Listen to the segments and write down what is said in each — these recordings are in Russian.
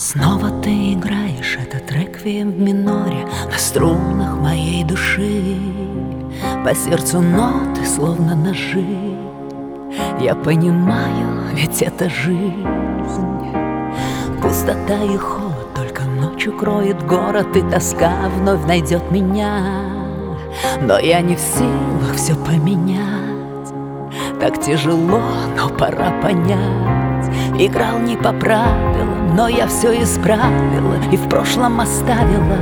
Снова ты играешь этот реквием в миноре на струнах моей души. По сердцу ноты, словно ножи. Я понимаю, ведь это жизнь. Пустота и холод только ночью кроет город, и тоска вновь найдет меня. Но я не в силах все поменять. Так тяжело, но пора понять. Играл не по правилам, но я все исправила и в прошлом оставила.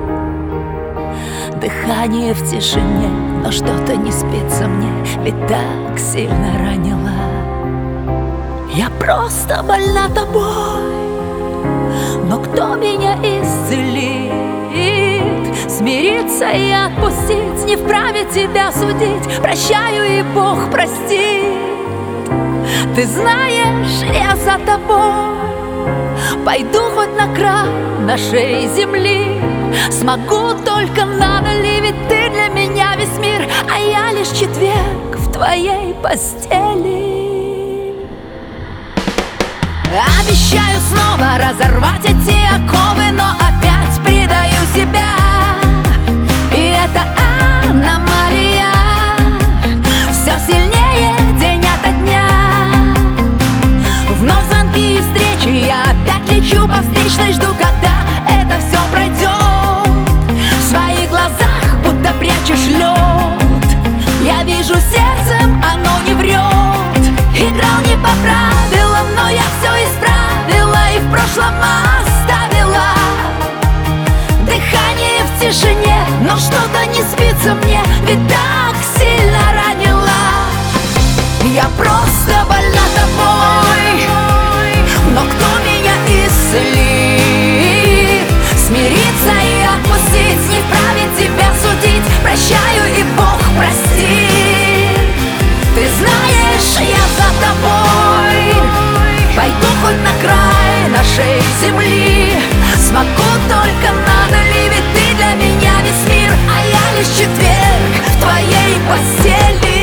Дыхание в тишине, но что-то не спится мне, ведь так сильно ранила. Я просто больна тобой, но кто меня исцелит? Смириться и отпустить, не вправе тебя судить. Прощаю, и Бог простит. Ты знаешь, я за тобой. Пойду хоть на край нашей земли. Смогу только надо ли, ведь ты для меня весь мир, а я лишь четверг в твоей постели. Обещаю снова разорвать эти оковы, но опять предаю себя. И это аномалия, все сильнее день ото дня. Вновь звонки и встречи, я опять лечу по встречной, жду, когда это все пройдет. В своих глазах будто прячешь лед. Я вижу сердцем, оно не врет. Играл не по правилам, но я все исправила и в прошлом оставила. Дыхание в тишине, но что-то не спится мне, ведь так сильно ранила. Я просто больна тобой, но кто меня исцелит? Смириться и отпустить, не вправе тебя судить. Прощаю, и Бог простит. Ты знаешь, я за тобой. Пойду хоть на край нашей земли. Смогу только надо ли, ведь ты для меня весь мир, а я лишь четверг в твоей постели.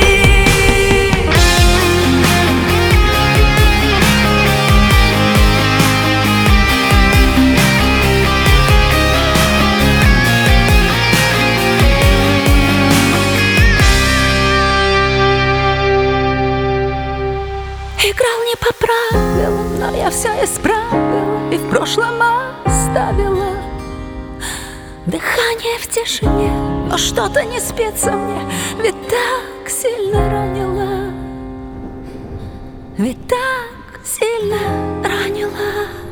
Играл не по правилам, но я все исправила и в прошлом оставила. Дыхание в тишине, но что-то не спится мне, ведь так сильно ранила. Ведь так сильно ранила.